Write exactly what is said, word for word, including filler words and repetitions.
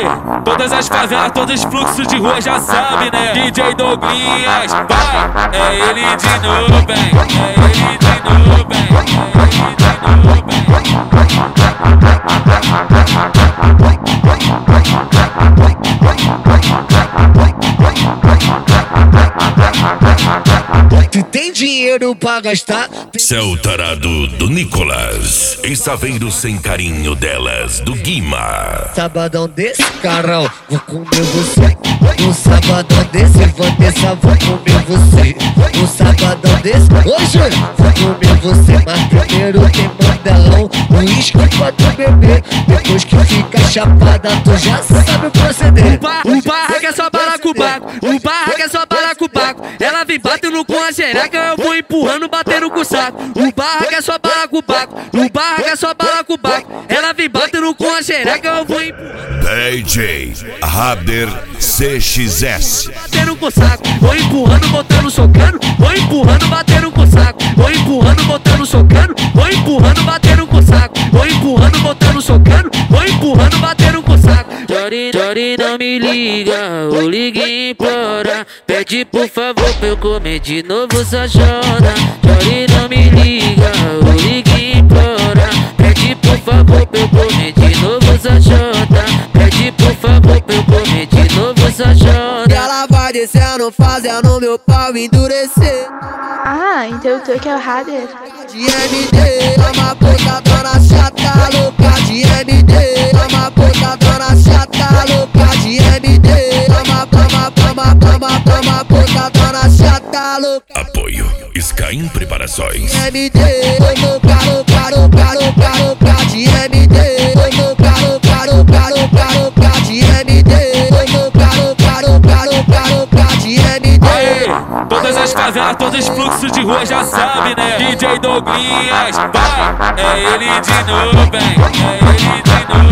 todas as favelas, todos os fluxos de rua já sabe, né? D J Douglinhas, vai, é ele de novo, bem, é ele de novo, bem, é ele de novo, bem. Se tem dinheiro pra gastar, Seu tarado do Nicolas, em Saveiro sem carinho delas, do Guima. sabadão desse, carão, vou comer você. No sabadão desse, Vanessa, vou comer você. No sabadão desse, ô Júlio, vou comer você. Mas primeiro tem mandelão, uísque pra tu beber. Depois que fica chapada, tu já sabe o proceder. O barraco é só balacobaco, o barraco é só balacobaco. Ela vem batendo com a xereca, eu vou empurrando, batendo com o saco. O barraco é só balacobaco, o barraco é só balacobaco. Ela vem batendo com a xereca, eu vou empurrando, D J Rabder C X S. batendo com o saco. Vou empurrando, botando, socando. Vou empurrando, batendo com o saco. Vou empurrando, botando, socando. Vou empurrando, batendo com o saco. Vou empurrando, botando, socando. Vou empurrando, batendo com o saco. Jory, Jory não me liga, ou liga e implora. Pede por favor pra eu comer de novo essa joda. Jory não me liga, ou liga e implora. Pede por favor pra eu comer de novo essa joda. Pede por favor pra eu comer de novo essa joda. E ela vai descendo, fazendo meu pau endurecer. Ah, então tu que é o Rabder. De M D, é uma puta dona chata, louca de M D. É uma puta dona chata, louca de M D. É uma, uma, uma, uma, uma puta dona chata, louca. Apoio Skyrim Preparações. M D, louca, louca, louca, louca, louca de M D. Louca, louca, louca, louca, louca de M D. Louca, louca, louca, louca, louca de M D. Aê, todas as favelas, todos os fluxos de rua já sabe, né? D J Douglinhas, vai, é ele de novo, bem, é ele de novo.